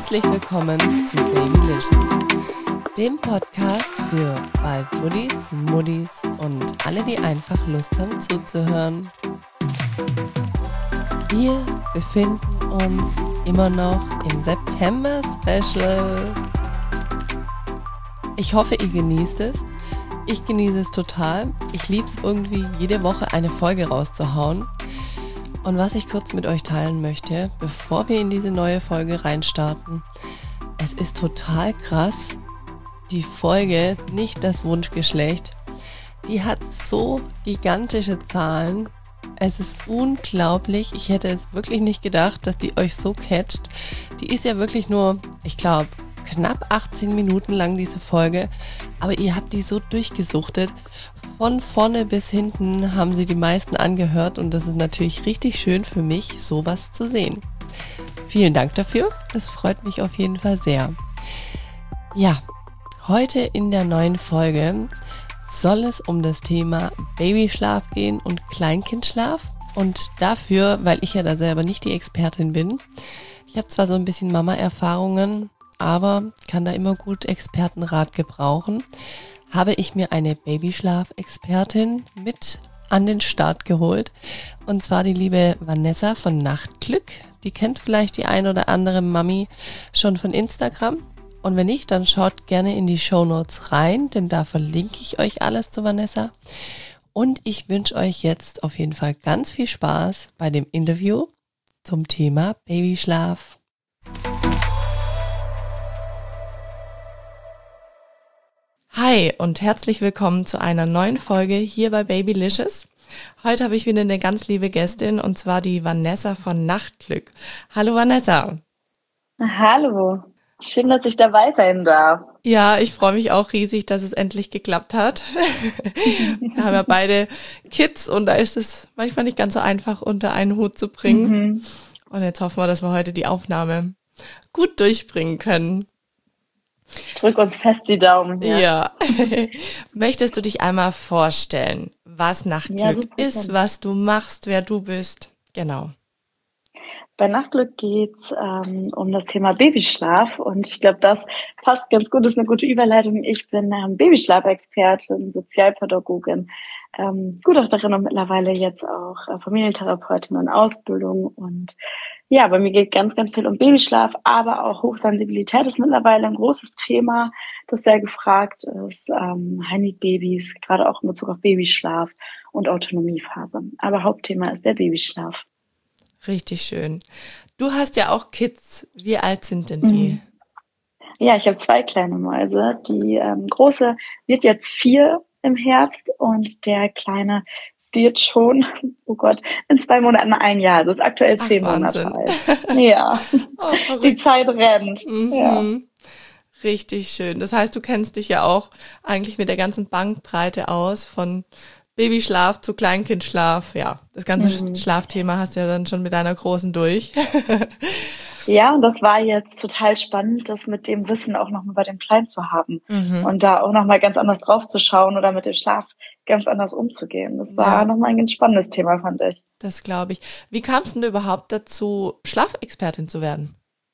Herzlich willkommen zu Babylicious, dem Podcast für bald Muddis und alle, die einfach Lust haben zuzuhören. Wir befinden uns immer noch im September-Special. Ich hoffe, ihr genießt es. Ich genieße es total. Ich liebe es irgendwie, jede Woche eine Folge rauszuhauen. Und was ich kurz mit euch teilen möchte, bevor wir in diese neue Folge reinstarten, es ist total krass, die Folge Nicht das Wunschgeschlecht, die hat so gigantische Zahlen. Es ist unglaublich. Ich hätte es wirklich nicht gedacht, dass die euch so catcht. Die ist ja wirklich nur, ich glaube, knapp 18 Minuten lang, diese Folge. Aber ihr habt die so durchgesuchtet. Von vorne bis hinten haben sie die meisten angehört. Und das ist natürlich richtig schön für mich, sowas zu sehen. Vielen Dank dafür. Das freut mich auf jeden Fall sehr. Ja, heute in der neuen Folge soll es um das Thema Babyschlaf gehen und Kleinkindschlaf. Und dafür, weil ich ja da selber nicht die Expertin bin, ich habe zwar so ein bisschen Mama-Erfahrungen, aber kann da immer gut Expertenrat gebrauchen, habe ich mir eine Babyschlaf-Expertin mit an den Start geholt. Und zwar die liebe Vanessa von Nachtglück. Die kennt vielleicht die ein oder andere Mami schon von Instagram. Und wenn nicht, dann schaut gerne in die Shownotes rein, denn da verlinke ich euch alles zu Vanessa. Und ich wünsche euch jetzt auf jeden Fall ganz viel Spaß bei dem Interview zum Thema Babyschlaf. Hi und herzlich willkommen zu einer neuen Folge hier bei Babylicious. Heute habe ich wieder eine ganz liebe Gästin und zwar die Vanessa von Nachtglück. Hallo Vanessa. Hallo, schön, dass ich dabei sein darf. Ja, ich freue mich auch riesig, dass es endlich geklappt hat. Wir haben ja beide Kids und da ist es manchmal nicht ganz so einfach unter einen Hut zu bringen. Und jetzt hoffen wir, dass wir heute die Aufnahme gut durchbringen können. Drück uns fest die Daumen hier. Ja. Möchtest du dich einmal vorstellen, was Nachtglück ist, was du machst, wer du bist? Genau. Bei Nachtglück geht's um das Thema Babyschlaf und ich glaube, das passt ganz gut, das ist eine gute Überleitung. Ich bin Babyschlafexpertin, Sozialpädagogin, Gutachterin und mittlerweile jetzt auch Familientherapeutin in Ausbildung. Und ja, bei mir geht ganz, ganz viel um Babyschlaf, aber auch Hochsensibilität ist mittlerweile ein großes Thema, das sehr gefragt ist. High-Need-Babys, gerade auch in Bezug auf Babyschlaf und Autonomiephase. Aber Hauptthema ist der Babyschlaf. Richtig schön. Du hast ja auch Kids. Wie alt sind denn die? Ja, ich habe 2 kleine Mäuse. Die große wird jetzt 4 im Herbst und der kleine wird schon, oh Gott, in 2 Monaten 1 Jahr. Das ist aktuell 10 Monate alt. Ja, die Zeit rennt. Ja. Richtig schön. Das heißt, du kennst dich ja auch eigentlich mit der ganzen Bandbreite aus, von Babyschlaf zu Kleinkindschlaf. Ja, das ganze Schlafthema hast du ja dann schon mit deiner Großen durch. Ja, und das war jetzt total spannend, das mit dem Wissen auch nochmal bei dem Kleinen zu haben und da auch nochmal ganz anders drauf zu schauen oder mit dem Schlaf ganz anders umzugehen. Das war nochmal ein ganz spannendes Thema, fand ich. Das glaube ich. Wie kamst du denn überhaupt dazu, Schlafexpertin zu werden?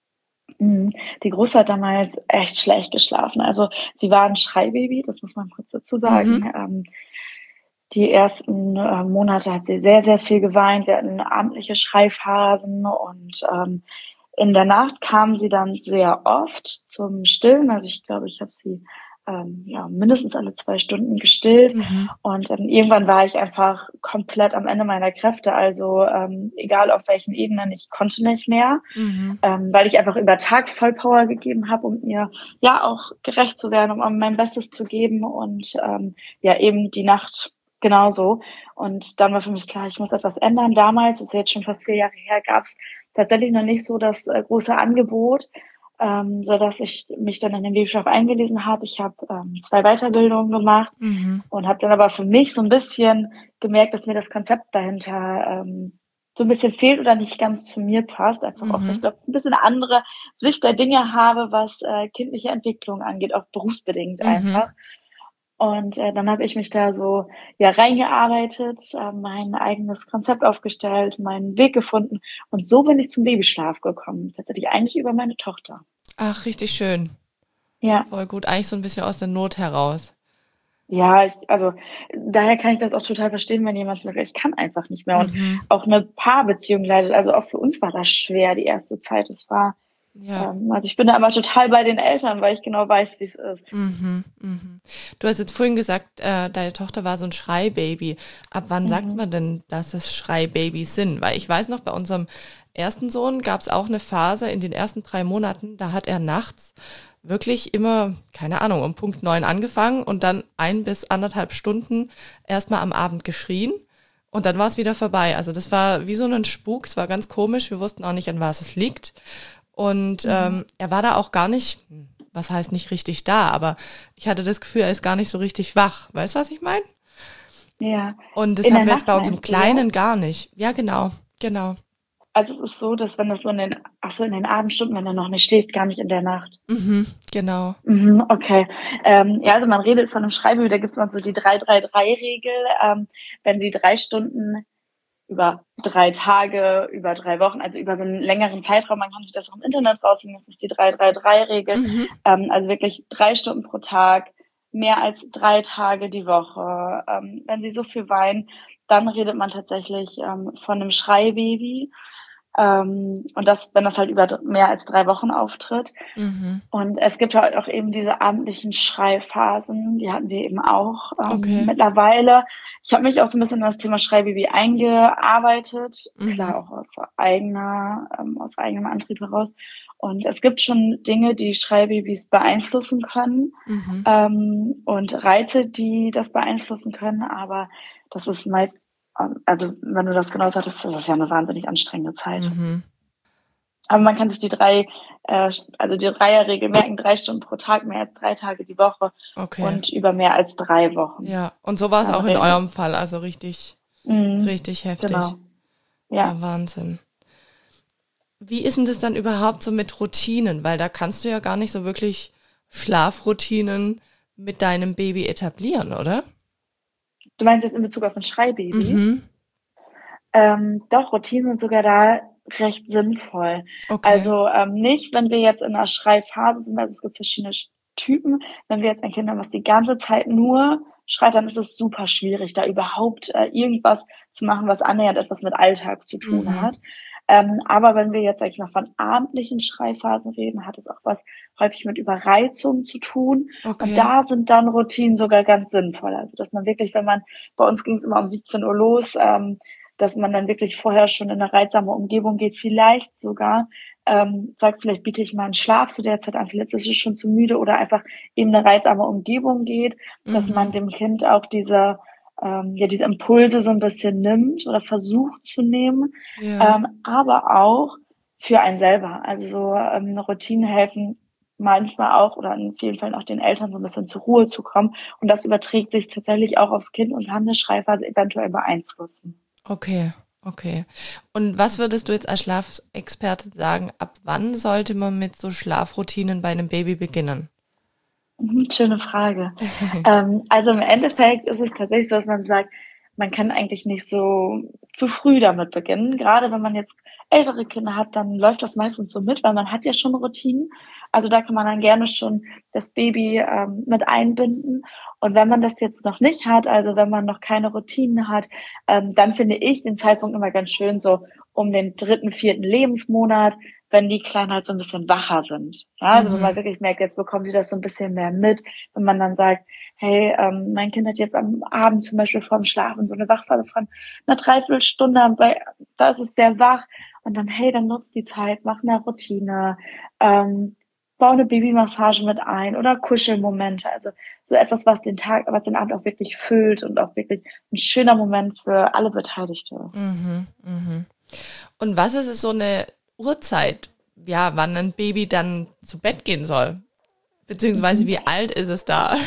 Die Große hat damals echt schlecht geschlafen. Also sie war ein Schreibaby, das muss man kurz dazu sagen. Die ersten Monate hat sie sehr, sehr viel geweint. Wir hatten abendliche Schreiphasen und in der Nacht kam sie dann sehr oft zum Stillen. Also ich glaube, ich habe sie mindestens alle 2 Stunden gestillt. Und irgendwann war ich einfach komplett am Ende meiner Kräfte. Also egal auf welchen Ebenen, ich konnte nicht mehr, weil ich einfach über Tag Vollpower gegeben habe, um ihr ja auch gerecht zu werden, um mein Bestes zu geben und eben die Nacht genauso. Und dann war für mich klar, ich muss etwas ändern. Damals, das ist jetzt schon fast 4 Jahre her, gab es tatsächlich noch nicht so das große Angebot, so dass ich mich dann in den Babyschlaf eingelesen habe. Ich habe 2 Weiterbildungen gemacht und habe dann aber für mich so ein bisschen gemerkt, dass mir das Konzept dahinter so ein bisschen fehlt oder nicht ganz zu mir passt. Einfach auch, ich glaube, ein bisschen eine andere Sicht der Dinge habe, was kindliche Entwicklung angeht, auch berufsbedingt einfach. Und dann habe ich mich da so reingearbeitet, mein eigenes Konzept aufgestellt, meinen Weg gefunden und so bin ich zum Babyschlaf gekommen. Tatsächlich eigentlich über meine Tochter. Ach, richtig schön. Ja. Voll gut. Eigentlich so ein bisschen aus der Not heraus. Ja, also daher kann ich das auch total verstehen, wenn jemand sagt, ich kann einfach nicht mehr. Und Mhm. auch eine Paarbeziehung leidet. Also auch für uns war das schwer, die erste Zeit. Ja. Also ich bin da aber total bei den Eltern, weil ich genau weiß, wie es ist. Mhm. Mhm. Du hast jetzt vorhin gesagt, deine Tochter war so ein Schreibaby. Ab wann sagt Mhm. man denn, dass es Schreibabys sind? Weil ich weiß noch, bei unserem ersten Sohn gab es auch eine Phase in den ersten 3 Monaten, da hat er nachts wirklich immer, keine Ahnung, um Punkt 9 angefangen und dann 1 bis 1,5 Stunden erstmal am Abend geschrien und dann war es wieder vorbei. Also das war wie so ein Spuk, es war ganz komisch, wir wussten auch nicht, an was es liegt. Und Mhm. er war da auch gar nicht, was heißt nicht richtig da, aber ich hatte das Gefühl, er ist gar nicht so richtig wach. Weißt du, was ich meine? Ja. Und das In der haben wir jetzt Nacht bei unserem meinst du jetzt? Kleinen gar nicht. Ja, genau, genau. Also es ist so, dass wenn das so in den Abendstunden, wenn er noch nicht schläft, gar nicht in der Nacht. Mhm, genau. Mhm, okay. Ja, also man redet von einem Schreibübel, da gibt es mal so die 3-3-3-Regel. Wenn sie 3 Stunden über 3 Tage, über 3 Wochen, also über so einen längeren Zeitraum, man kann sich das auch im Internet rausziehen, das ist die 3-3-3-Regel. Mhm, Also wirklich 3 Stunden pro Tag, mehr als 3 Tage die Woche. Wenn sie so viel weinen, dann redet man tatsächlich von einem Schreibaby. Und das, wenn das halt über mehr als 3 Wochen auftritt. mhm. Und es gibt halt auch eben diese abendlichen Schreiphasen, die hatten wir eben auch Okay. mittlerweile. Ich habe mich auch so ein bisschen in das Thema Schreibaby eingearbeitet, Mhm, klar auch aus eigenem Antrieb heraus. Und es gibt schon Dinge, die Schreibabys beeinflussen können mhm, und Reize, die das beeinflussen können, aber das ist meist, also wenn du das genau sagtest, das ist ja eine wahnsinnig anstrengende Zeit. mhm. Aber man kann sich also die Dreierregel merken, 3 Stunden pro Tag, mehr als 3 Tage die Woche Okay. und über mehr als 3 Wochen. Ja, und so war es Dann auch in reden. eurem Fall, also richtig, Mhm, richtig heftig. genau. Ja. Ja, Wahnsinn. Wie ist denn das dann überhaupt so mit Routinen? Weil da kannst du ja gar nicht so wirklich Schlafroutinen mit deinem Baby etablieren, oder? Du meinst jetzt in Bezug auf ein Schreibaby? Mhm. Doch, Routinen sind sogar da recht sinnvoll. Okay. Also nicht, wenn wir jetzt in einer Schreiphase sind, also es gibt verschiedene Typen. Wenn wir jetzt ein Kind haben, was die ganze Zeit nur schreit, dann ist es super schwierig, da überhaupt irgendwas zu machen, was annähernd etwas mit Alltag zu tun Mhm. hat. Aber wenn wir jetzt, sag ich mal, von abendlichen Schreiphasen reden, hat es auch was häufig mit Überreizung zu tun. Und Okay. da sind dann Routinen sogar ganz sinnvoll. Also dass man wirklich, bei uns ging es immer um 17 Uhr los, dass man dann wirklich vorher schon in eine reizsame Umgebung geht, vielleicht sogar sagt, vielleicht biete ich mal einen Schlaf zu der Zeit an, vielleicht ist es schon zu müde oder einfach eben eine reizsame Umgebung geht, dass man Mhm. dem Kind auch diese Impulse so ein bisschen nimmt oder versucht zu nehmen, Ja. aber auch für einen selber. Also so Routinen helfen manchmal auch oder in vielen Fällen auch den Eltern so ein bisschen zur Ruhe zu kommen und das überträgt sich tatsächlich auch aufs Kind und kann eine Schreibphase eventuell beeinflussen. Okay. Okay. Und was würdest du jetzt als Schlafexperte sagen, ab wann sollte man mit so Schlafroutinen bei einem Baby beginnen? Mhm, schöne Frage. Also im Endeffekt ist es tatsächlich so, dass man sagt, man kann eigentlich nicht so zu früh damit beginnen. Gerade wenn man jetzt ältere Kinder hat, dann läuft das meistens so mit, weil man hat ja schon Routinen. Also da kann man dann gerne schon das Baby mit einbinden. Und wenn man das jetzt noch nicht hat, also wenn man noch keine Routinen hat, dann finde ich den Zeitpunkt immer ganz schön so um den 3., 4. Lebensmonat, wenn die Kleinen halt so ein bisschen wacher sind. Ja, also wenn man Mhm. wirklich merkt, jetzt bekommen sie das so ein bisschen mehr mit, wenn man dann sagt, hey, mein Kind hat jetzt am Abend zum Beispiel vorm Schlafen so eine Wachphase von einer Dreiviertelstunde, da ist es sehr wach und dann, hey, dann nutzt die Zeit, mach eine Routine, bau eine Babymassage mit ein oder Kuschelmomente, also so etwas, was den Abend auch wirklich füllt und auch wirklich ein schöner Moment für alle Beteiligten ist. Mhm. Mhm. Und was ist es so eine Uhrzeit, ja, wann ein Baby dann zu Bett gehen soll? Beziehungsweise Mhm. wie alt ist es da?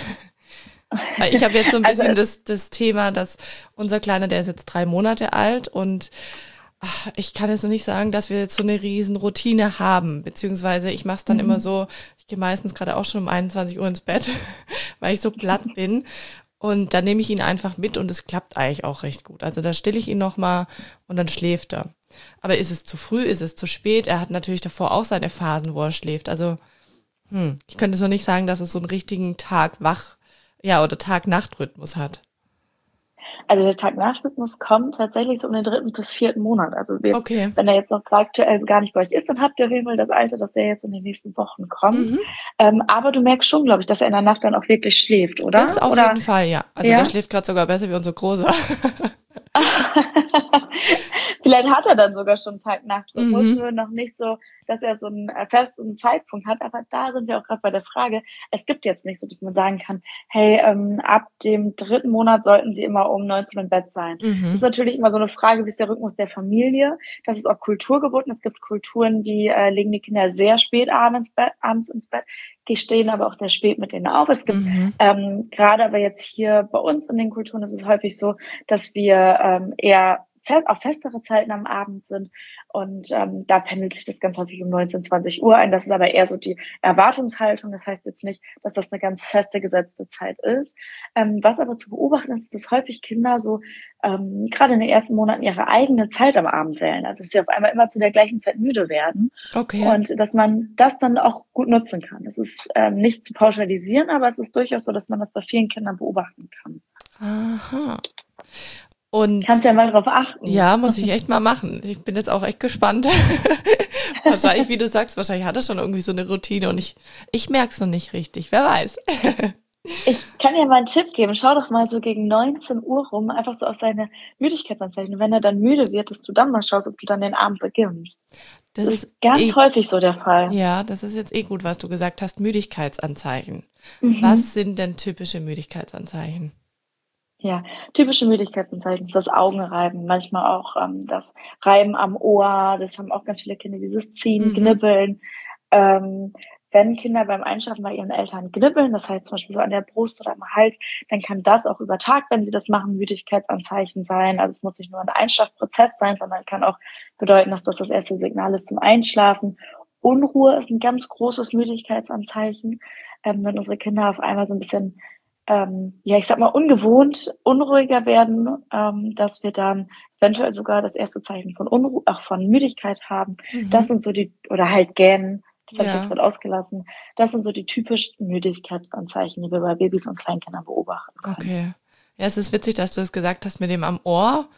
Weil ich habe jetzt so ein Also bisschen das Thema, dass unser Kleiner, der ist jetzt 3 Monate alt und ich kann jetzt noch nicht sagen, dass wir jetzt so eine riesen Routine haben. Beziehungsweise ich mache es dann immer mhm. so, ich gehe meistens gerade auch schon um 21 Uhr ins Bett, weil ich so platt bin. Und dann nehme ich ihn einfach mit und es klappt eigentlich auch recht gut. Also da stille ich ihn nochmal und dann schläft er. Aber ist es zu früh, ist es zu spät? Er hat natürlich davor auch seine Phasen, wo er schläft. Also Ich könnte so nicht sagen, dass es so einen richtigen oder Tag-Nacht-Rhythmus hat. Also der Tag-Nacht-Rhythmus kommt tatsächlich so um den 3. bis 4. Monat. Also Okay. wenn er jetzt noch aktuell gar nicht bei euch ist, dann habt ihr auf jeden Fall das Alter, dass der jetzt in den nächsten Wochen kommt. Mhm. Aber du merkst schon, glaube ich, dass er in der Nacht dann auch wirklich schläft, Das oder? auf Oder jeden Fall, ja. Also der ja? schläft gerade sogar besser wie unser Großer. Vielleicht hat er dann sogar schon Tag-Nacht-Rhythmus, Mhm. nur noch nicht so, dass er so einen festen Zeitpunkt hat. Aber da sind wir auch gerade bei der Frage. Es gibt jetzt nicht so, dass man sagen kann, hey, ab dem 3. Monat sollten sie immer um 19 im Bett sein. Das ist Mhm. natürlich immer so eine Frage, wie ist der Rhythmus der Familie? Das ist auch kulturgebunden. Es gibt Kulturen, die legen die Kinder sehr spät abends ins Bett, die stehen aber auch sehr spät mit denen auf. Es gibt Mhm. gerade aber jetzt hier bei uns in den Kulturen ist es häufig so, dass wir eher auf festere Zeiten am Abend sind. Und da pendelt sich das ganz häufig um 19, 20 Uhr ein. Das ist aber eher so die Erwartungshaltung. Das heißt jetzt nicht, dass das eine ganz feste gesetzte Zeit ist. Was aber zu beobachten ist, dass häufig Kinder so gerade in den ersten Monaten ihre eigene Zeit am Abend wählen. Also dass sie auf einmal immer zu der gleichen Zeit müde werden. Okay. Und dass man das dann auch gut nutzen kann. Das ist nicht zu pauschalisieren, aber es ist durchaus so, dass man das bei vielen Kindern beobachten kann. Aha. Und Kannst ja mal drauf achten. ja, muss ich echt mal machen. Ich bin jetzt auch echt gespannt. Wahrscheinlich, wie du sagst, wahrscheinlich hat er schon irgendwie so eine Routine und ich merke es noch nicht richtig. Wer weiß. Ich kann dir mal einen Tipp geben. Schau doch mal so gegen 19 Uhr rum, einfach so auf seine Müdigkeitsanzeichen. Und wenn er dann müde wird, dass du dann mal schaust, ob du dann den Abend beginnst. Das Das ist ist ganz häufig so der Fall. ja, das ist jetzt gut, was du gesagt hast. Müdigkeitsanzeichen. Was Mhm. sind denn typische Müdigkeitsanzeichen? Ja, typische Müdigkeitsanzeichen ist das Augenreiben, manchmal auch das Reiben am Ohr. Das haben auch ganz viele Kinder, dieses Ziehen, Mhm. Knibbeln. Ähm, wenn Kinder beim Einschlafen bei ihren Eltern knibbeln, das heißt zum Beispiel so an der Brust oder am Hals, dann kann das auch über Tag, wenn sie das machen, Müdigkeitsanzeichen sein. Also es muss nicht nur ein Einschlafprozess sein, sondern kann auch bedeuten, dass das erste Signal ist zum Einschlafen. Unruhe ist ein ganz großes Müdigkeitsanzeichen, wenn unsere Kinder auf einmal so ein bisschen ja, ich sag mal, ungewohnt unruhiger werden, dass wir dann eventuell sogar das erste Zeichen von Unruhe, auch von Müdigkeit haben. Das Mhm. sind so die, oder halt gähnen, das habe ich jetzt Ja, gerade ausgelassen. Das sind so die typischen Müdigkeitsanzeichen, die wir bei Babys und Kleinkindern beobachten können. okay. Ja, es ist witzig, dass du es gesagt hast mit dem am Ohr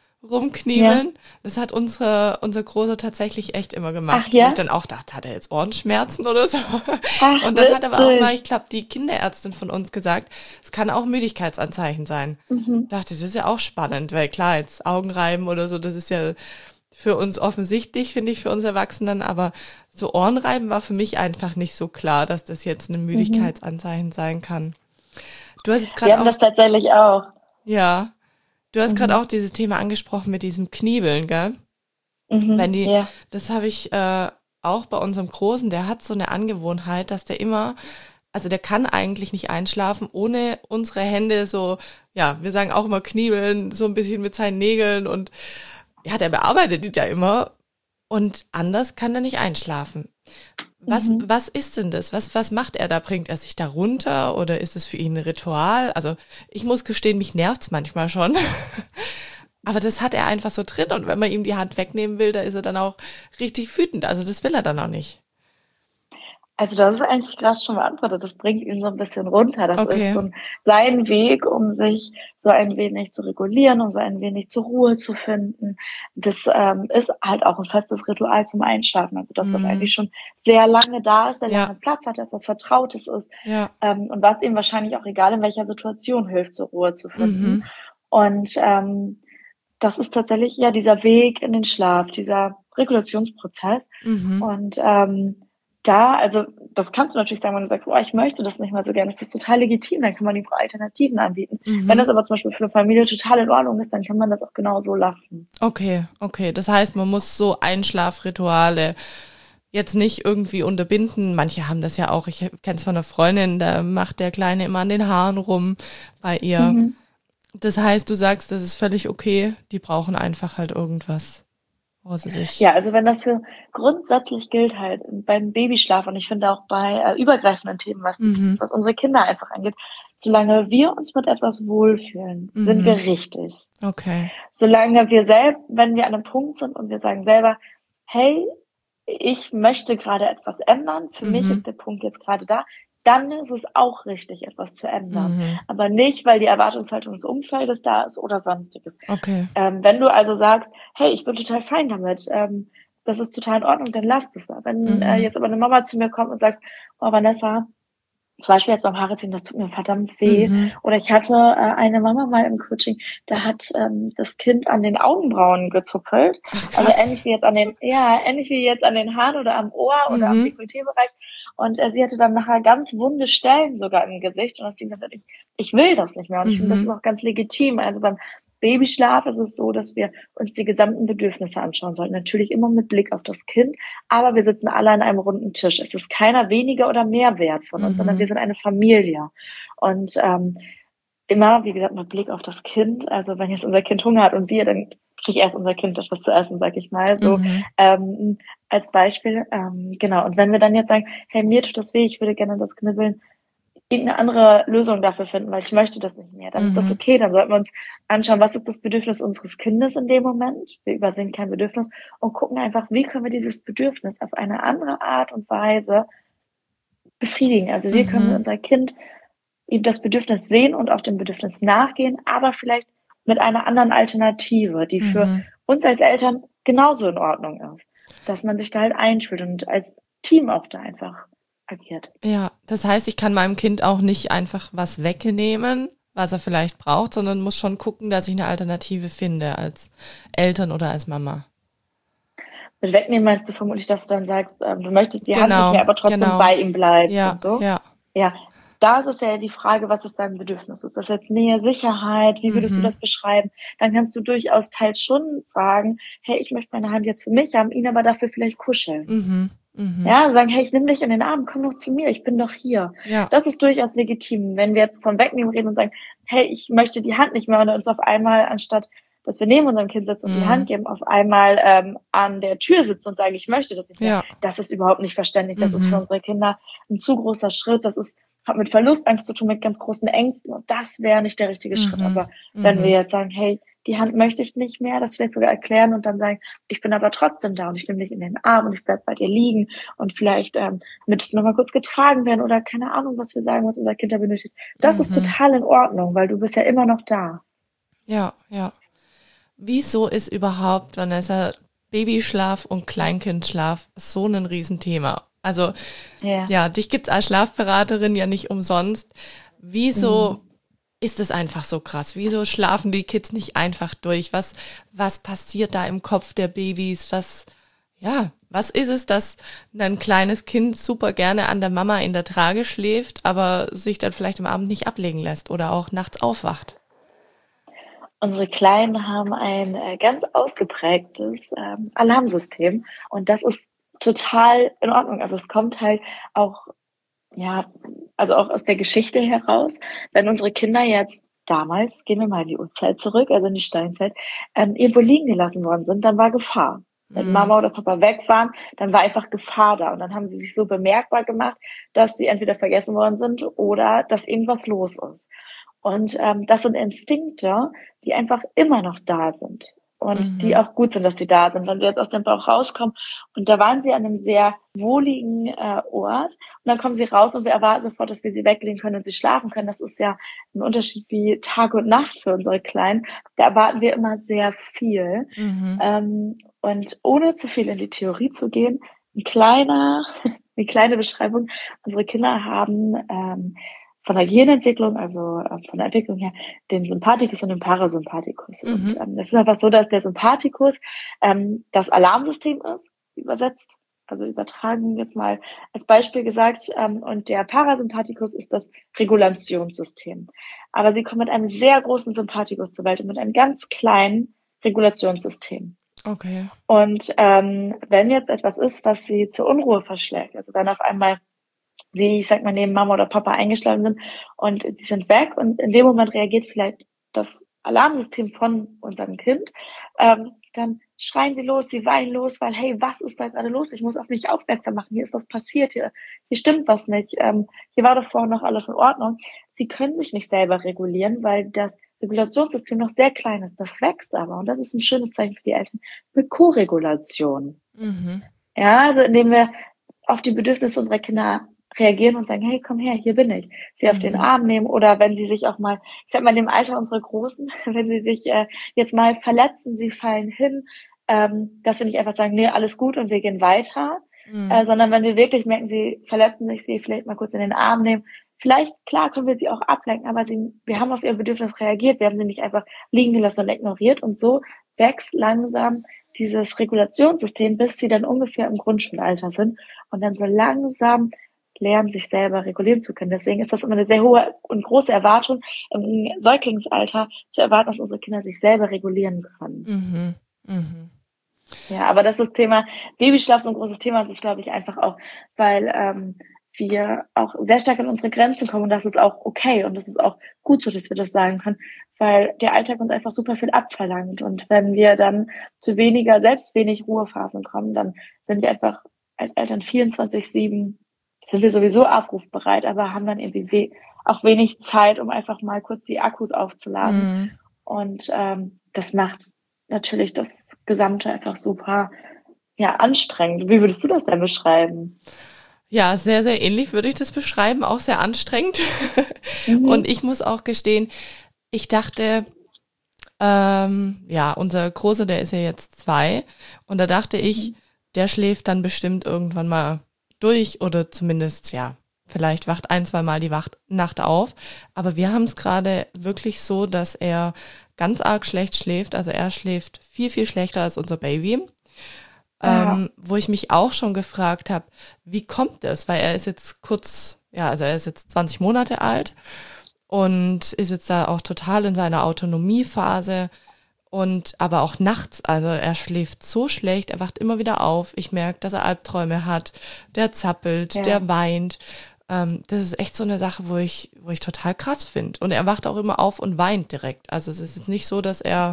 Ja. rumkniebeln. Das hat unser Großer tatsächlich echt immer Ach gemacht, wo ich ja? dann auch dachte, hat er jetzt Ohrenschmerzen oder so? Ach, Und dann hat aber auch mal, witzig. ich glaube, die Kinderärztin von uns gesagt, es kann auch Müdigkeitsanzeichen sein. Mhm. Dachte, das ist ja auch spannend, weil klar, jetzt Augenreiben oder so, das ist ja für uns offensichtlich, finde ich, für uns Erwachsenen, aber so Ohrenreiben war für mich einfach nicht so klar, dass das jetzt ein Mhm. Müdigkeitsanzeichen sein kann. Du hast jetzt Wir gerade haben auch, das tatsächlich auch. ja, du hast gerade Mhm. auch dieses Thema angesprochen mit diesem Kniebeln, gell? Wenn Mhm. die, Ja. das habe ich auch bei unserem Großen, der hat so eine Angewohnheit, dass der immer, also der kann eigentlich nicht einschlafen, ohne unsere Hände so, ja, wir sagen auch immer kniebeln, so ein bisschen mit seinen Nägeln und ja, der bearbeitet die da immer und anders kann er nicht einschlafen. Mhm. Was ist denn das? Was macht er da? Bringt er sich da runter oder ist es für ihn ein Ritual? Also ich muss gestehen, mich nervt's manchmal schon. Aber das hat er einfach so drin und wenn man ihm die Hand wegnehmen will, da ist er dann auch richtig wütend. Also das will er dann auch nicht. Also das ist eigentlich gerade schon beantwortet. Das bringt ihn so ein bisschen runter. Das ist Okay. so sein Weg, um sich so ein wenig zu regulieren, um so ein wenig zur Ruhe zu finden. Das ist halt auch ein festes Ritual zum Einschlafen. Also das, was Mm, eigentlich schon sehr lange da ist, sehr ja, lange Platz hat, etwas Vertrautes ist ja. und was ihm wahrscheinlich auch egal in welcher Situation hilft, zur Ruhe zu finden. Mhm. Und das ist tatsächlich ja dieser Weg in den Schlaf, dieser Regulationsprozess. Mhm. Und also das kannst du natürlich sagen, wenn du sagst, oh, ich möchte das nicht mehr so gerne, ist das total legitim, dann kann man ihm Alternativen anbieten. Wenn das Mhm. aber zum Beispiel für eine Familie total in Ordnung ist, dann kann man das auch genau so lassen. Okay, okay. Das heißt, man muss so Einschlafrituale jetzt nicht irgendwie unterbinden. Manche haben das ja auch. Ich kenne es von einer Freundin, da macht der Kleine immer an den Haaren rum bei ihr. Mhm. Das heißt, du sagst, das ist völlig okay. Die brauchen einfach halt irgendwas, wo sie sich. Ja, also wenn das für grundsätzlich gilt halt beim Babyschlaf und ich finde auch bei übergreifenden Themen, Mhm. was unsere Kinder einfach angeht, solange wir uns mit etwas wohlfühlen, sind wir Mhm. richtig. Okay. Solange wir selbst, wenn wir an einem Punkt sind und wir sagen selber, hey, ich möchte gerade etwas ändern, für mich ist der Punkt jetzt gerade da, dann ist es auch richtig, etwas zu ändern. Aber nicht, weil die Erwartungshaltung des Umfeldes da ist oder sonstiges. Okay. Wenn du also sagst, hey, ich bin total fein damit, das ist total in Ordnung, dann lass das da. Wenn jetzt aber eine Mama zu mir kommt und sagt, oh Vanessa, zum Beispiel jetzt beim Haare ziehen, das tut mir verdammt weh. Oder ich hatte eine Mama mal im Coaching, da hat das Kind an den Augenbrauen gezupfelt. Ach, Also krass. ähnlich wie jetzt an den Haaren oder am Ohr oder am Dekolletébereich. Und sie hatte dann nachher ganz wunde Stellen sogar im Gesicht. Und das gesagt, ich will das nicht mehr. Und ich finde, das ist auch ganz legitim. Also beim Babyschlaf ist es so, dass wir uns die gesamten Bedürfnisse anschauen sollten. Natürlich immer mit Blick auf das Kind, aber wir sitzen alle an einem runden Tisch. Es ist keiner weniger oder mehr wert von uns, sondern wir sind eine Familie. Und immer, wie gesagt, mit Blick auf das Kind. Also wenn jetzt unser Kind Hunger hat und wir, dann kriegt erst unser Kind etwas zu essen, sag ich mal. So als Beispiel. Genau. Und wenn wir dann jetzt sagen, hey, mir tut das weh, ich würde gerne das Knibbeln, irgendeine andere Lösung dafür finden, weil ich möchte das nicht mehr. Dann ist das okay. Dann sollten wir uns anschauen, was ist das Bedürfnis unseres Kindes in dem Moment. Wir übersehen kein Bedürfnis und gucken einfach, wie können wir dieses Bedürfnis auf eine andere Art und Weise befriedigen. Also wie können wir unser Kind ihm das Bedürfnis sehen und auf dem Bedürfnis nachgehen, aber vielleicht mit einer anderen Alternative, die für uns als Eltern genauso in Ordnung ist. Dass man sich da halt einspielt und als Team auch da einfach agiert. Ja, das heißt, ich kann meinem Kind auch nicht einfach was wegnehmen, was er vielleicht braucht, sondern muss schon gucken, dass ich eine Alternative finde als Eltern oder als Mama. Mit wegnehmen meinst du vermutlich, dass du dann sagst, du möchtest die Hand nicht Genau, mehr, aber trotzdem genau. bei ihm bleibst Ja, und so. ja. Ja, da ist es ja die Frage, was ist dein Bedürfnis? Ist das jetzt Nähe, Sicherheit? Wie würdest du das beschreiben? Dann kannst du durchaus teils schon sagen, hey, ich möchte meine Hand jetzt für mich haben, ihn aber dafür vielleicht kuscheln. Ja, sagen, hey, ich nehme dich in den Arm, komm doch zu mir, ich bin doch hier. Ja. Das ist durchaus legitim. Wenn wir jetzt von Wegnehmen reden und sagen, hey, ich möchte die Hand nicht mehr und uns auf einmal, anstatt dass wir neben unserem Kind sitzen und die Hand geben, auf einmal an der Tür sitzen und sagen, ich möchte das nicht mehr. Ja. Das ist überhaupt nicht verständlich. Das ist für unsere Kinder ein zu großer Schritt. Das hat mit Verlustangst zu tun, mit ganz großen Ängsten. Und das wäre nicht der richtige Schritt. Aber wenn wir jetzt sagen, hey, die Hand möchte ich nicht mehr, das vielleicht sogar erklären und dann sagen, ich bin aber trotzdem da und ich nehme dich in den Arm und ich bleib bei dir liegen und vielleicht möchtest du noch mal kurz getragen werden oder keine Ahnung, was wir sagen, was unser Kind da benötigt. Das ist total in Ordnung, weil du bist ja immer noch da. Ja, ja. Wieso ist überhaupt, Vanessa, Babyschlaf und Kleinkindschlaf so ein Riesenthema? Also ja, dich gibt's als Schlafberaterin ja nicht umsonst. Wieso ist es einfach so krass? Wieso schlafen die Kids nicht einfach durch? Was passiert da im Kopf der Babys? Was ist es, dass ein kleines Kind super gerne an der Mama in der Trage schläft, aber sich dann vielleicht am Abend nicht ablegen lässt oder auch nachts aufwacht? Unsere Kleinen haben ein ganz ausgeprägtes Alarmsystem und das ist total in Ordnung. Also es kommt halt auch, also auch aus der Geschichte heraus, wenn unsere Kinder jetzt damals, gehen wir mal in die Urzeit zurück, also in die Steinzeit, irgendwo liegen gelassen worden sind, dann war Gefahr. Wenn Mama oder Papa weg waren, dann war einfach Gefahr da und dann haben sie sich so bemerkbar gemacht, dass sie entweder vergessen worden sind oder dass irgendwas los ist. Und das sind Instinkte, die einfach immer noch da sind und die auch gut sind, dass die da sind. Wenn sie jetzt aus dem Bauch rauskommen und da waren sie an einem sehr wohligen Ort und dann kommen sie raus und wir erwarten sofort, dass wir sie weglegen können und sie schlafen können. Das ist ja ein Unterschied wie Tag und Nacht für unsere Kleinen. Da erwarten wir immer sehr viel. Und ohne zu viel in die Theorie zu gehen, eine kleine Beschreibung. Unsere Kinder haben von der Gehirnentwicklung, also von der Entwicklung her, den Sympathikus und den Parasympathikus. Und das ist einfach so, dass der Sympathikus das Alarmsystem ist, übersetzt, also übertragen jetzt mal als Beispiel gesagt, und der Parasympathikus ist das Regulationssystem. Aber sie kommen mit einem sehr großen Sympathikus zur Welt und mit einem ganz kleinen Regulationssystem. Okay. Und wenn jetzt etwas ist, was sie zur Unruhe verschlägt, also wenn auf einmal sie, ich sag mal, neben Mama oder Papa eingeschlafen sind und sie sind weg und in dem Moment reagiert vielleicht das Alarmsystem von unserem Kind, dann schreien sie los, sie weinen los, weil, hey, was ist da gerade los? Ich muss auf mich aufmerksam machen, hier ist was passiert, hier stimmt was nicht, hier war doch vorhin noch alles in Ordnung. Sie können sich nicht selber regulieren, weil das Regulationssystem noch sehr klein ist. Das wächst aber und das ist ein schönes Zeichen für die Eltern, eine Koregulation. Ja, also indem wir auf die Bedürfnisse unserer Kinder reagieren und sagen, hey, komm her, hier bin ich. Sie auf den Mhm. Arm nehmen oder wenn sie sich auch mal, ich sag mal, in dem Alter unserer Großen, wenn sie sich jetzt mal verletzen, sie fallen hin, dass wir nicht einfach sagen, nee, alles gut und wir gehen weiter, Mhm. sondern wenn wir wirklich merken, sie verletzen sich, sie vielleicht mal kurz in den Arm nehmen. Vielleicht, klar, können wir sie auch ablenken, aber wir haben auf ihr Bedürfnis reagiert, wir haben sie nicht einfach liegen gelassen und ignoriert und so wächst langsam dieses Regulationssystem, bis sie dann ungefähr im Grundschulalter sind und dann so langsam lernen, sich selber regulieren zu können. Deswegen ist das immer eine sehr hohe und große Erwartung, im Säuglingsalter zu erwarten, dass unsere Kinder sich selber regulieren können. Mhm. Mhm. Ja, aber das Thema Babyschlaf so ein großes Thema. Das ist, glaube ich, einfach auch, weil wir auch sehr stark an unsere Grenzen kommen und das ist auch okay und das ist auch gut so, dass wir das sagen können, weil der Alltag uns einfach super viel abverlangt und wenn wir dann zu weniger, selbst wenig Ruhephasen kommen, dann sind wir einfach als Eltern 24/7 sind wir sowieso abrufbereit, aber haben dann irgendwie auch wenig Zeit, um einfach mal kurz die Akkus aufzuladen Mhm. und das macht natürlich das Gesamte einfach super, ja, anstrengend. Wie würdest du das denn beschreiben? Ja, sehr, sehr ähnlich würde ich das beschreiben, auch sehr anstrengend. Und Mhm. ich muss auch gestehen, ich dachte, ja, unser Großer, der ist ja jetzt 2 und da dachte ich, Mhm. der schläft dann bestimmt irgendwann mal durch oder zumindest, ja, vielleicht wacht ein, zwei Mal die Nacht auf. Aber wir haben es gerade wirklich so, dass er ganz arg schlecht schläft. Also er schläft viel, viel schlechter als unser Baby. Ja, Wo ich mich auch schon gefragt habe, wie kommt es? Weil er ist jetzt kurz, ja, also er ist jetzt 20 Monate alt und ist jetzt da auch total in seiner Autonomiephase und aber auch nachts, also er schläft so schlecht, er wacht immer wieder auf. Ich merke, dass er Albträume hat, der zappelt, ja. der weint. Das ist echt so eine Sache, wo ich total krass finde. Und er wacht auch immer auf und weint direkt. Also es ist jetzt nicht so, dass er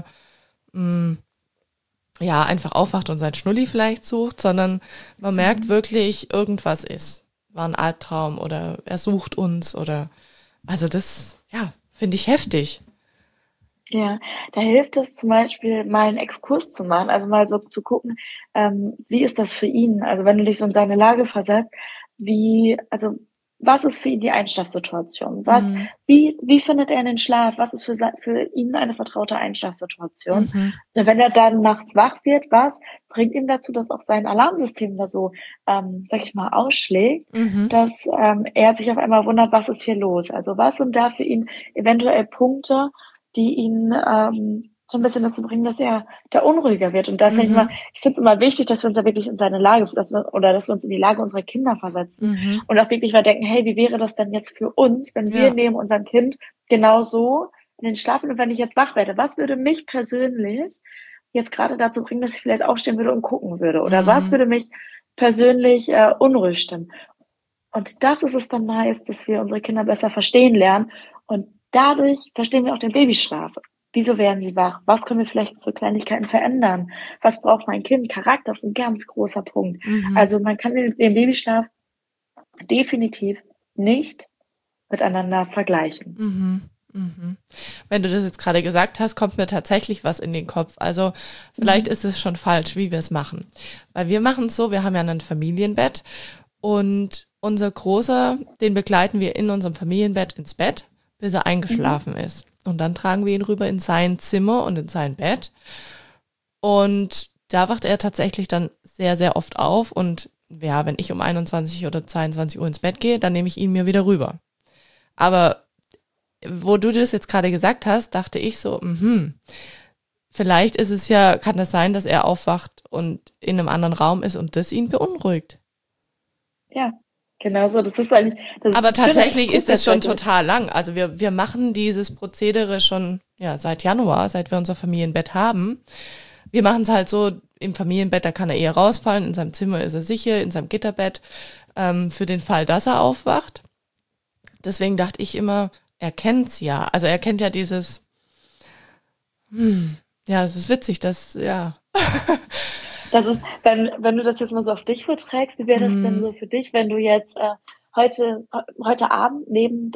ja einfach aufwacht und sein Schnulli vielleicht sucht, sondern man merkt Mhm. wirklich, irgendwas ist. War ein Albtraum oder er sucht uns oder also das, ja, finde ich heftig. Ja, da hilft es zum Beispiel, mal einen Exkurs zu machen, also mal so zu gucken, wie ist das für ihn? Also wenn du dich so in seine Lage versetzt, also was ist für ihn die Einschlafsituation? Mhm. Wie findet er den Schlaf? Was ist für ihn eine vertraute Einschlafsituation? Mhm. Und wenn er dann nachts wach wird, was bringt ihm dazu, dass auch sein Alarmsystem da so, sag ich mal, ausschlägt, Mhm. dass er sich auf einmal wundert, was ist hier los? Also was sind da für ihn eventuell Punkte, die ihn so ein bisschen dazu bringen, dass er da unruhiger wird. Und da finde ich Mhm. immer, ich finde es immer wichtig, dass wir uns da wirklich in seine Lage, dass wir uns in die Lage unserer Kinder versetzen Mhm. und auch wirklich mal denken, hey, wie wäre das denn jetzt für uns, wenn wir Ja. neben unserem Kind genau so in den Schlaf und wenn ich jetzt wach werde, was würde mich persönlich jetzt gerade dazu bringen, dass ich vielleicht aufstehen würde und gucken würde? Oder was Mhm. würde mich persönlich unruhig stimmen? Und das ist es dann meist, dass wir unsere Kinder besser verstehen lernen. Und dadurch verstehen wir auch den Babyschlaf. Wieso werden sie wach? Was können wir vielleicht für Kleinigkeiten verändern? Was braucht mein Kind? Charakter ist ein ganz großer Punkt. Mhm. Also man kann den Babyschlaf definitiv nicht miteinander vergleichen. Mhm. Mhm. Wenn du das jetzt gerade gesagt hast, kommt mir tatsächlich was in den Kopf. Also vielleicht Mhm. ist es schon falsch, wie wir es machen. Weil wir machen es so, wir haben ja ein Familienbett und unser Großer, den begleiten wir in unserem Familienbett ins Bett, bis er Mhm. eingeschlafen ist. Und dann tragen wir ihn rüber in sein Zimmer und in sein Bett. Und da wacht er tatsächlich dann sehr, sehr oft auf. Und ja, wenn ich um 21 oder 22 Uhr ins Bett gehe, dann nehme ich ihn mir wieder rüber. Aber wo du das jetzt gerade gesagt hast, dachte ich so, vielleicht ist es ja, kann das sein, dass er aufwacht und in einem anderen Raum ist und das ihn beunruhigt. Ja, genau so. Das ist eigentlich, das ist Aber ein schöner tatsächlich Exkurs ist es schon tatsächlich. total lang. Also wir machen dieses Prozedere schon ja, seit Januar, seit wir unser Familienbett haben. Wir machen es halt so, im Familienbett, da kann er eher rausfallen, in seinem Zimmer ist er sicher, in seinem Gitterbett, für den Fall, dass er aufwacht. Deswegen dachte ich immer, er kennt's ja. Also er kennt ja dieses, ja, es ist witzig, dass, ja. Das ist, wenn du das jetzt mal so auf dich verträgst, wie wäre das denn Mm, so für dich, wenn du jetzt heute Abend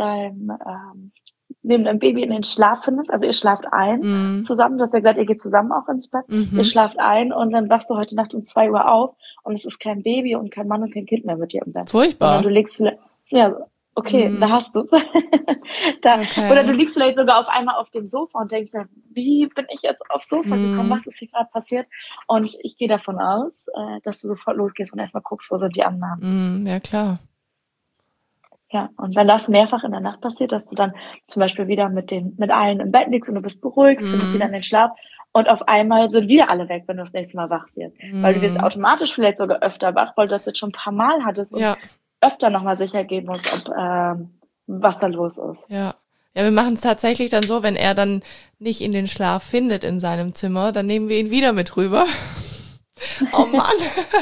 neben deinem Baby in den Schlaf findest, also ihr schlaft ein mm, zusammen, du hast ja gesagt, ihr geht zusammen auch ins Bett, ihr mhm, schlaft ein und dann wachst du heute Nacht um 2 Uhr auf und es ist kein Baby und kein Mann und kein Kind mehr mit dir im Bett. Sondern Furchtbar. du legst vielleicht, ja, okay, da hast du oder du Okay. liegst vielleicht sogar auf einmal auf dem Sofa und denkst, ja, wie bin ich jetzt aufs Sofa gekommen? Mm, Was ist hier gerade passiert? Und ich gehe davon aus, dass du sofort losgehst und erstmal guckst, wo sind die anderen. ja klar. Ja, und wenn das mehrfach in der Nacht passiert, dass du dann zum Beispiel wieder mit allen im Bett liegst und du bist beruhigt, findest wieder Mm, in den Schlaf und auf einmal sind wieder alle weg, wenn du das nächste Mal wach wirst. Weil du wirst mm, automatisch vielleicht sogar öfter wach, weil du das jetzt schon ein paar Mal hattest und ja, öfter nochmal sicher gehen musst, ob, was da los ist. ja. Ja, wir machen es tatsächlich dann so, wenn er dann nicht in den Schlaf findet in seinem Zimmer, dann nehmen wir ihn wieder mit rüber. Oh Mann.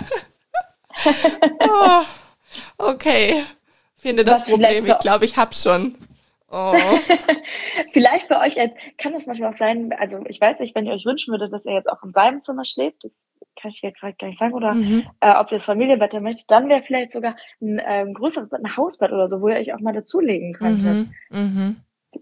Oh, okay. Finde das Was vielleicht Problem. Ich für glaube, ich hab's schon. Oh. Vielleicht bei euch als, kann es manchmal auch sein, also ich weiß nicht, wenn ihr euch wünschen würdet, dass er jetzt auch in seinem Zimmer schläft, das kann ich ja gerade gar nicht sagen, oder Mhm. ob ihr das Familienbett möchtet, dann wäre vielleicht sogar ein größeres Bett, ein Hausbett oder so, wo ihr euch auch mal dazulegen könntet. Mhm. Mhm.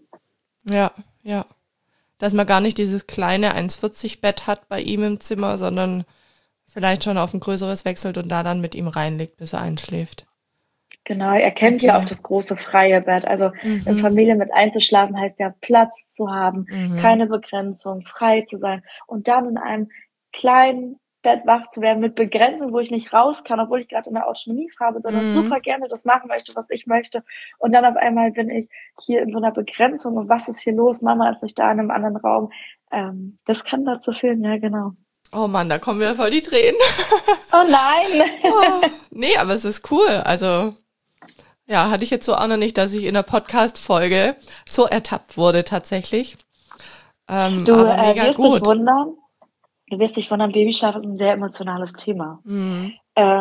Ja, ja. Dass man gar nicht dieses kleine 1,40 Bett hat bei ihm im Zimmer, sondern vielleicht schon auf ein größeres wechselt und da dann mit ihm reinlegt, bis er einschläft. Genau, er kennt ja auch Okay. das große freie Bett. Also in Mhm. Familie mit einzuschlafen heißt ja Platz zu haben, Mhm. keine Begrenzung, frei zu sein und dann in einem kleinen Bett wach zu werden mit Begrenzung, wo ich nicht raus kann, obwohl ich gerade in der Autonomie habe, sondern Mhm. super gerne das machen möchte, was ich möchte. Und dann auf einmal bin ich hier in so einer Begrenzung und was ist hier los? Mama ist nicht da in einem anderen Raum. Das kann dazu führen, ja genau. Oh Mann, da kommen mir voll die Tränen. Oh nein! Oh, nee, aber es ist cool. Also, ja, hatte ich jetzt so auch noch nicht, dass ich in der Podcast-Folge so ertappt wurde tatsächlich. Du Aber mega wirst dich gut. wundern, Du wirst dich wundern, Babyschlaf ist ein sehr emotionales Thema. Mhm.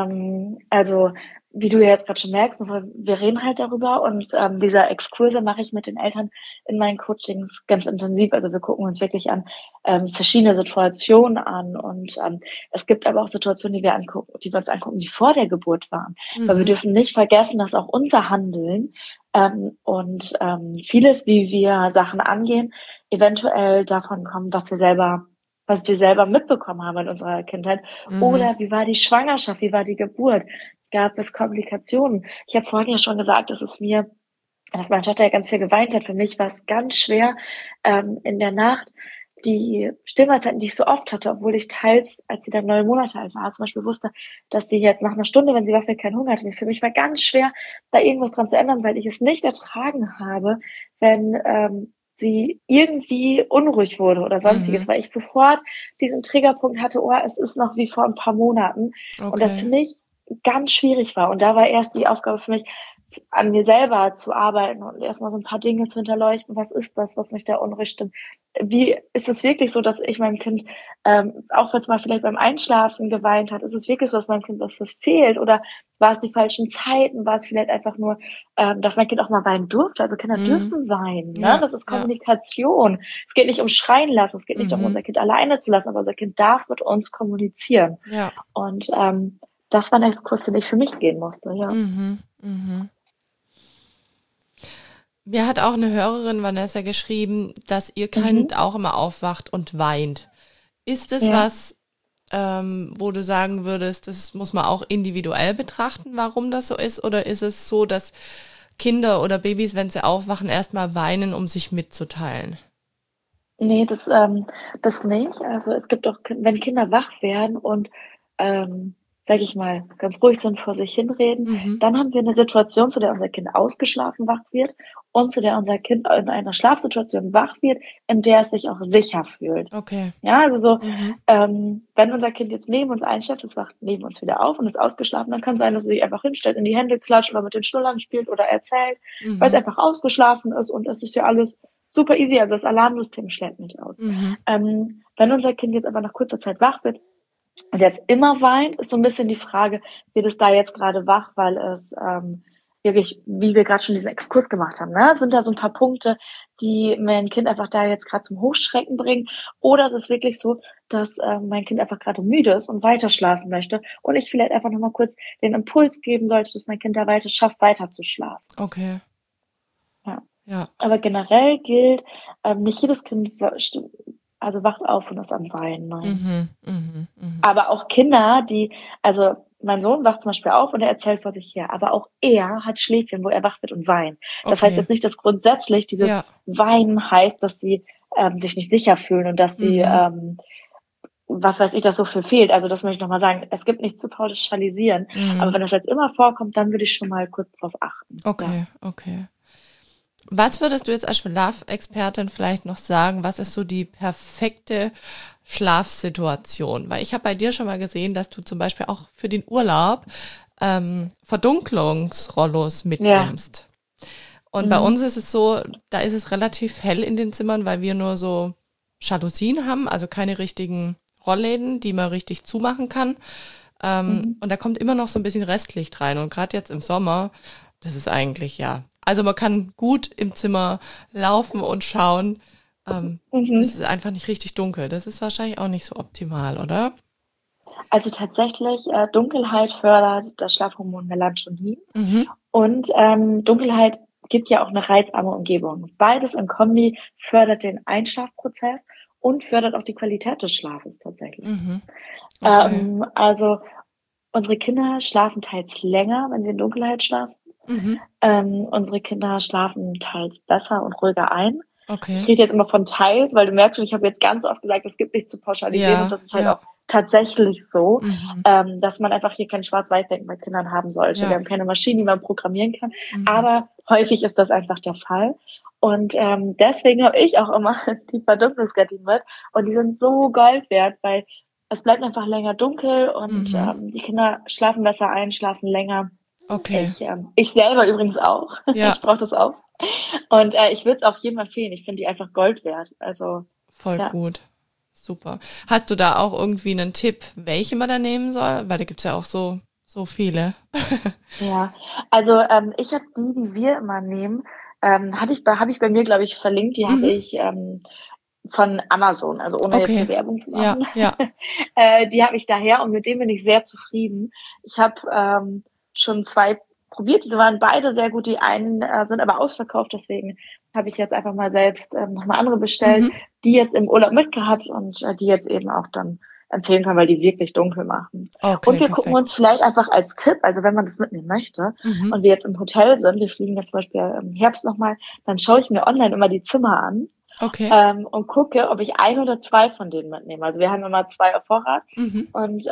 Also, wie du ja jetzt gerade schon merkst, wir reden halt darüber und dieser Exkurse mache ich mit den Eltern in meinen Coachings ganz intensiv. Also wir gucken uns wirklich an verschiedene Situationen an und es gibt aber auch Situationen, die wir uns angucken, die vor der Geburt waren. Weil wir Mhm. dürfen nicht vergessen, dass auch unser Handeln und vieles, wie wir Sachen angehen, eventuell davon kommt, was wir selber mitbekommen haben in unserer Kindheit. Mhm. Oder wie war die Schwangerschaft, wie war die Geburt? Gab es Komplikationen? Ich habe vorhin ja schon gesagt, dass meine Tochter ja ganz viel geweint hat. Für mich war es ganz schwer, in der Nacht die Stillmahlzeiten, die ich so oft hatte, obwohl ich teils, als sie dann 9 Monate alt war, zum Beispiel wusste, dass sie jetzt nach einer Stunde, wenn sie wach wird, keinen Hunger hatte. Für mich war ganz schwer, da irgendwas dran zu ändern, weil ich es nicht ertragen habe, wenn sie irgendwie unruhig wurde oder sonstiges, Mhm. weil ich sofort diesen Triggerpunkt hatte, oh, es ist noch wie vor ein paar Monaten und das für Okay. mich ganz schwierig war. Und da war erst die Aufgabe für mich, an mir selber zu arbeiten und erstmal so ein paar Dinge zu hinterleuchten. Was ist das, was mich da unruhig stimmt? Wie ist es wirklich so, dass ich meinem Kind, auch wenn es mal vielleicht beim Einschlafen geweint hat, ist es wirklich so, dass meinem Kind was fehlt? Oder war es die falschen Zeiten? War es vielleicht einfach nur, dass mein Kind auch mal weinen durfte? Also Kinder Mhm. dürfen weinen, ne? Ja, Das ist ja. Kommunikation. Es geht nicht um Schreien lassen, es geht nicht darum, Mhm. unser Kind alleine zu lassen, aber unser Kind darf mit uns kommunizieren. Ja. Und das war ein Exkurs, den ich für mich gehen musste, ja. Mhm. Mhm. Mir hat auch eine Hörerin, Vanessa, geschrieben, dass ihr Kind Mhm. auch immer aufwacht und weint. Ist es Ja. was, wo du sagen würdest, das muss man auch individuell betrachten, warum das so ist? Oder ist es so, dass Kinder oder Babys, wenn sie aufwachen, erstmal weinen, um sich mitzuteilen? Nee, das nicht. Also es gibt auch, wenn Kinder wach werden und, sage ich mal, ganz ruhig sind, vor sich hinreden, Mhm. dann haben wir eine Situation, zu der unser Kind ausgeschlafen wach wird und zu der unser Kind in einer Schlafsituation wach wird, in der es sich auch sicher fühlt. Okay. Ja, also so, Mhm. wenn unser Kind jetzt neben uns einschläft, es wacht neben uns wieder auf und ist ausgeschlafen, dann kann sein, dass es sich einfach hinstellt, in die Hände klatscht oder mit den Schnullern spielt oder erzählt, weil es Mhm. einfach ausgeschlafen ist und es ist ja alles super easy, also das Alarmsystem schlägt nicht aus. Mhm. Wenn unser Kind jetzt aber nach kurzer Zeit wach wird und jetzt immer weint, ist so ein bisschen die Frage, wird es da jetzt gerade wach, weil es wirklich, wie wir gerade schon diesen Exkurs gemacht haben, ne? Sind da so ein paar Punkte, die mein Kind einfach da jetzt gerade zum Hochschrecken bringen? Oder ist es wirklich so, dass mein Kind einfach gerade müde ist und weiter schlafen möchte und ich vielleicht einfach nochmal kurz den Impuls geben sollte, dass mein Kind da weiter schafft, weiter zu schlafen? Okay. Ja. Ja. Aber generell gilt, nicht jedes Kind wacht auf und ist am Weinen, nein. Mhm. Mhm. Mhm. Aber auch Kinder, also mein Sohn wacht zum Beispiel auf und er erzählt vor sich her. Aber auch er hat Schläfchen, wo er wach wird und weint. Das heißt Okay. jetzt nicht, dass grundsätzlich dieses Ja. Weinen heißt, dass sie sich nicht sicher fühlen und dass sie, Mhm. was weiß ich, dass so viel fehlt. Also das möchte ich nochmal sagen. Es gibt nichts zu pauschalisieren. Aber Mhm. wenn das jetzt immer vorkommt, dann würde ich schon mal kurz drauf achten. Ja. Okay, okay. Was würdest du jetzt als Schlafexpertin vielleicht noch sagen? Was ist so die perfekte Schlafsituation? Weil ich habe bei dir schon mal gesehen, dass du zum Beispiel auch für den Urlaub Verdunklungsrollos Ja. mitnimmst. Und bei Mhm. uns ist es so, da ist es relativ hell in den Zimmern, weil wir nur so Jalousien haben, also keine richtigen Rollläden, die man richtig zumachen kann. Mhm. Und da kommt immer noch so ein bisschen Restlicht rein. Und gerade jetzt im Sommer, das ist eigentlich ja. Also man kann gut im Zimmer laufen und schauen. Das Mhm. ist einfach nicht richtig dunkel. Das ist wahrscheinlich auch nicht so optimal, oder? Also tatsächlich, Dunkelheit fördert das Schlafhormon Melatonin Mhm. und Dunkelheit gibt ja auch eine reizarme Umgebung. Beides in Kombi fördert den Einschlafprozess und fördert auch die Qualität des Schlafes tatsächlich. Mhm. Okay. Also unsere Kinder schlafen teils länger, wenn sie in Dunkelheit schlafen. Mhm. Unsere Kinder schlafen teils besser und ruhiger ein. Ich Okay. rede jetzt immer von teils, weil du merkst schon, ich habe jetzt ganz oft gesagt, es gibt nicht zu pauschalisieren und Ja, das ist halt ja. auch tatsächlich so, Mhm. dass man einfach hier kein Schwarz-Weiß-Denken bei Kindern haben sollte. Wir Ja. haben keine Maschinen, die man programmieren kann, Mhm. aber häufig ist das einfach der Fall. Und deswegen habe ich auch immer die Verdunklungsgardinen mit und die sind so Gold wert, weil es bleibt einfach länger dunkel und Mhm. die Kinder schlafen besser ein, schlafen länger. Okay. Ich selber übrigens auch. Ja, Ich brauche das auch. Und ich würde es auch jedem empfehlen. Ich finde die einfach Gold wert. Also, voll ja. gut. Super. Hast du da auch irgendwie einen Tipp, welche man da nehmen soll? Weil da gibt's ja auch so viele. Ja. Also, ich habe die wir immer nehmen, habe ich bei mir, glaube ich, verlinkt. Die habe Mhm. ich von Amazon, also ohne jetzt Okay. hier Werbung zu Ja, machen. ja. Die habe ich daher und mit denen bin ich sehr zufrieden. Ich habe schon zwei probiert, diese waren beide sehr gut. Die einen sind aber ausverkauft, deswegen habe ich jetzt einfach mal selbst nochmal andere bestellt, Mhm. die jetzt im Urlaub mitgehabt und die jetzt eben auch dann empfehlen kann, weil die wirklich dunkel machen. Und Okay, wir gucken uns perfekt. vielleicht einfach als Tipp, also wenn man das mitnehmen möchte Mhm. und wir jetzt im Hotel sind, wir fliegen jetzt zum Beispiel im Herbst nochmal, dann schaue ich mir online immer die Zimmer an Okay. und gucke, ob ich ein oder zwei von denen mitnehme. Also wir haben immer zwei auf Vorrat Mhm. und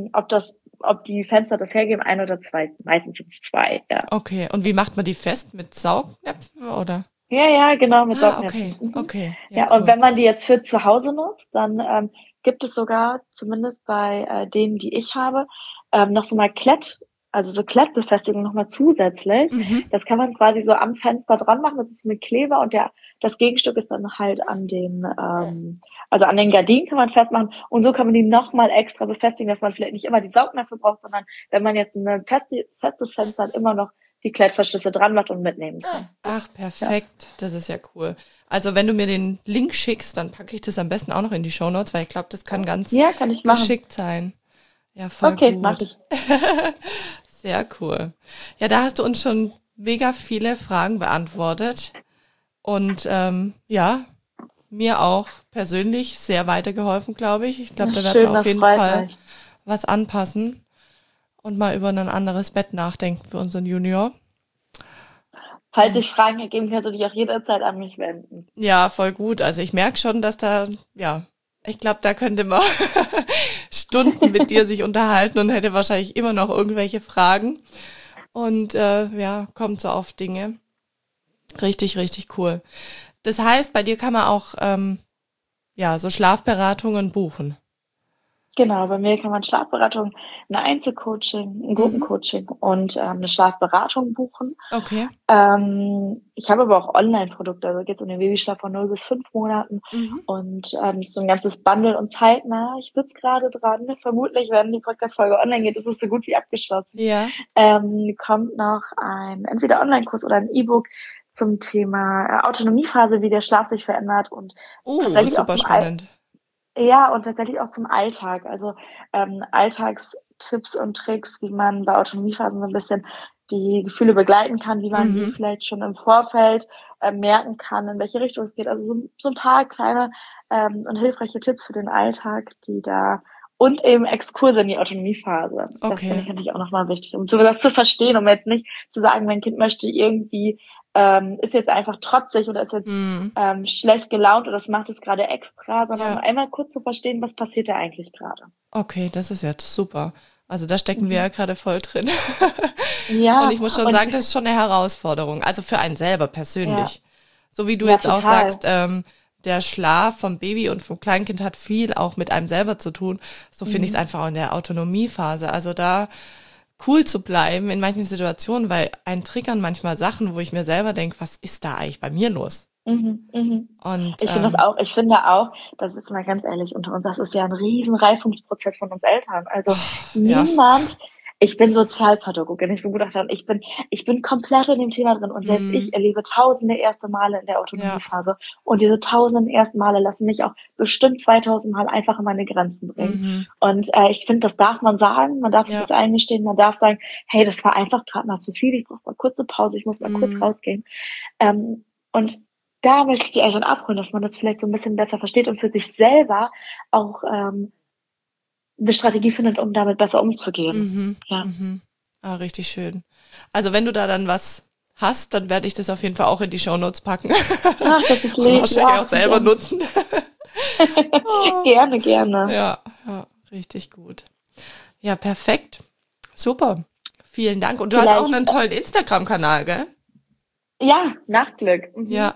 ob die Fenster das hergeben, ein oder zwei. Meistens sind es zwei, ja. Okay. Und wie macht man die fest? Mit Saugnäpfen oder? Ja, ja, genau, mit Ah, Saugnäpfen. okay. Mhm. Okay. Ja, Ja, und cool. wenn man die jetzt für zu Hause nutzt, dann gibt es sogar, zumindest bei denen, die ich habe, noch so mal also so Klettbefestigungen nochmal zusätzlich. Mhm. Das kann man quasi so am Fenster dran machen. Das ist mit Kleber und das Gegenstück ist dann halt also an den Gardinen kann man festmachen. Und so kann man die nochmal extra befestigen, dass man vielleicht nicht immer die Saugnäpfe braucht, sondern wenn man jetzt ein festes Fenster hat, immer noch die Klettverschlüsse dran macht und mitnehmen kann. Ach, Ja. perfekt. Das ist ja cool. Also wenn du mir den Link schickst, dann packe ich das am besten auch noch in die Shownotes, weil ich glaube, das kann ganz Ja, kann ich machen. geschickt sein. Ja, voll Okay, mache gut. ich. Sehr cool. Ja, da hast du uns schon mega viele Fragen beantwortet und ja, mir auch persönlich sehr weitergeholfen, glaube ich. Ich glaube, Na, da werden wir schön, auf das jeden freut Fall mich. was anpassen und mal über ein anderes Bett nachdenken für unseren Junior. Falls Und sich Fragen ergeben, kannst du dich auch jederzeit an mich wenden. ja, voll gut. Also ich merke schon, dass da, ja, ich glaube, da könnte man Stunden mit dir sich unterhalten und hätte wahrscheinlich immer noch irgendwelche Fragen. Und ja, kommt so auf Dinge. Richtig, richtig cool. Das heißt, bei dir kann man auch ja so Schlafberatungen buchen. Genau, bei mir kann man Schlafberatung, ein Einzelcoaching, ein Mhm. Gruppencoaching und eine Schlafberatung buchen. Okay. Ich habe aber auch Online-Produkte, also geht es um den Babyschlaf von 0 bis 5 Monaten Mhm. und so ein ganzes Bundle und zeitnah. Ich sitze gerade dran. Vermutlich, wenn die Podcast-Folge online geht, ist es so gut wie abgeschlossen. Ja. Kommt noch ein entweder Online-Kurs oder ein E-Book zum Thema Autonomiephase, wie der Schlaf sich verändert und tatsächlich auch Super spannend. tatsächlich auch zum Alltag. Also Alltagstipps und Tricks, wie man bei Autonomiephasen so ein bisschen die Gefühle begleiten kann, wie man die Mhm. vielleicht schon im Vorfeld merken kann, in welche Richtung es geht. Also so ein paar kleine und hilfreiche Tipps für den Alltag, die da und eben Exkurse in die Autonomiephase. Okay. Das finde ich natürlich auch nochmal wichtig, um das zu verstehen, um jetzt nicht zu sagen, mein Kind möchte irgendwie, ist jetzt einfach trotzig oder ist jetzt schlecht gelaunt oder das macht es gerade extra, sondern einmal kurz zu verstehen, was passiert da eigentlich gerade. Okay, das ist ja super. Also da stecken wir ja gerade voll drin. Ja. Und ich muss schon sagen, das ist schon eine Herausforderung. Also für einen selber persönlich. Ja. So wie du jetzt total auch sagst, der Schlaf vom Baby und vom Kleinkind hat viel auch mit einem selber zu tun. So finde ich es einfach auch in der Autonomiephase. Also da cool zu bleiben in manchen Situationen, weil einen triggern manchmal Sachen, wo ich mir selber denke, was ist da eigentlich bei mir los? Und ich finde ich finde auch, das ist mal ganz ehrlich unter uns, das ist ja ein riesen Reifungsprozess von uns Eltern. Also niemand, ich bin Sozialpädagogin, ich bin Gutachterin, ich bin komplett in dem Thema drin und selbst ich erlebe tausende erste Male in der Autonomiephase und diese tausenden ersten Male lassen mich auch bestimmt 2000 Mal einfach an meine Grenzen bringen. Und ich finde, das darf man sagen, man darf sich das eingestehen, man darf sagen, hey, das war einfach gerade mal zu viel, ich brauche mal kurz eine Pause, ich muss mal kurz rausgehen. Und da möchte ich die Eltern abholen, dass man das vielleicht so ein bisschen besser versteht und für sich selber auch eine Strategie findet, um damit besser umzugehen. Richtig schön. Also wenn du da dann was hast, dann werde ich das auf jeden Fall auch in die Shownotes packen. Ach, das ist lieb. Und wahrscheinlich auch selber nutzen. Gerne. Ja, richtig gut. Ja, perfekt. Super. Vielen Dank. Und du hast auch einen tollen Instagram-Kanal, gell? Ja, Nachtglück. Ja.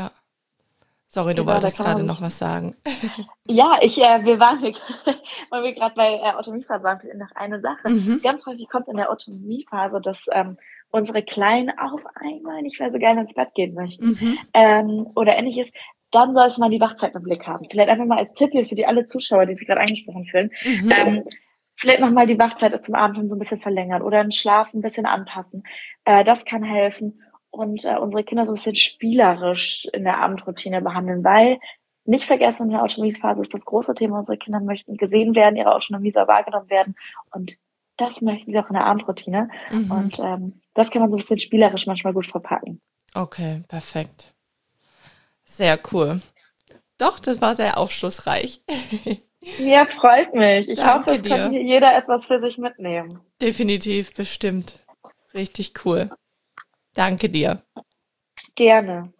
Sorry, du wolltest gerade noch was sagen. Ja, wir gerade bei Autonomiephase waren, noch eine Sache. Ganz häufig kommt in der Autonomiephase, dass unsere Kleinen auf einmal nicht mehr so gerne ins Bett gehen möchten oder ähnliches. Dann sollte man die Wachzeit im Blick haben. Vielleicht einfach mal als Tipp hier für alle Zuschauer, die sich gerade angesprochen fühlen. Vielleicht nochmal die Wachzeit zum Abend so ein bisschen verlängern oder den Schlaf ein bisschen anpassen. Das kann helfen. Und unsere Kinder so ein bisschen spielerisch in der Abendroutine behandeln, weil nicht vergessen, in der Autonomiephase ist das große Thema, unsere Kinder möchten gesehen werden, ihre Autonomie soll wahrgenommen werden und das möchten sie auch in der Abendroutine und das kann man so ein bisschen spielerisch manchmal gut verpacken. Okay, perfekt. Sehr cool. Doch, das war sehr aufschlussreich. Ja, freut mich. Ich hoffe, es kann hier jeder etwas für sich mitnehmen. Definitiv, bestimmt. Richtig cool. Danke dir. Gerne.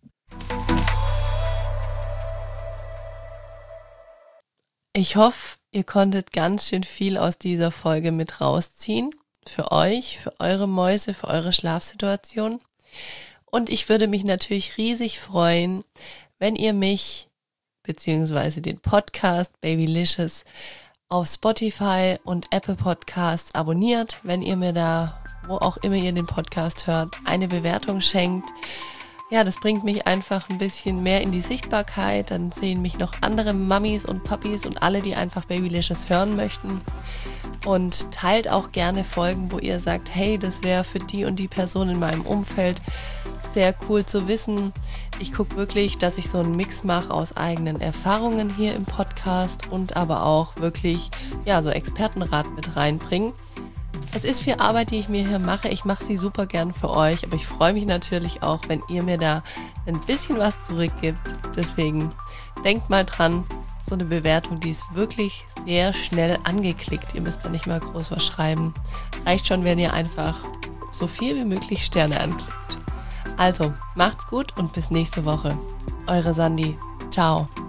Ich hoffe, ihr konntet ganz schön viel aus dieser Folge mit rausziehen. Für euch, für eure Mäuse, für eure Schlafsituation. Und ich würde mich natürlich riesig freuen, wenn ihr mich bzw. den Podcast Babylicious auf Spotify und Apple Podcasts abonniert, wenn ihr mir da, wo auch immer ihr den Podcast hört, eine Bewertung schenkt. Ja, das bringt mich einfach ein bisschen mehr in die Sichtbarkeit. Dann sehen mich noch andere Mamis und Papis und alle, die einfach Babylicious hören möchten. Und teilt auch gerne Folgen, wo ihr sagt, hey, das wäre für die und die Person in meinem Umfeld sehr cool zu wissen. Ich gucke wirklich, dass ich so einen Mix mache aus eigenen Erfahrungen hier im Podcast und aber auch wirklich, ja, so Expertenrat mit reinbringen. Es ist viel Arbeit, die ich mir hier mache. Ich mache sie super gern für euch, aber ich freue mich natürlich auch, wenn ihr mir da ein bisschen was zurückgibt. Deswegen denkt mal dran, so eine Bewertung, die ist wirklich sehr schnell angeklickt. Ihr müsst da nicht mal groß was schreiben. Reicht schon, wenn ihr einfach so viel wie möglich Sterne anklickt. Also, macht's gut und bis nächste Woche. Eure Sandi. Ciao.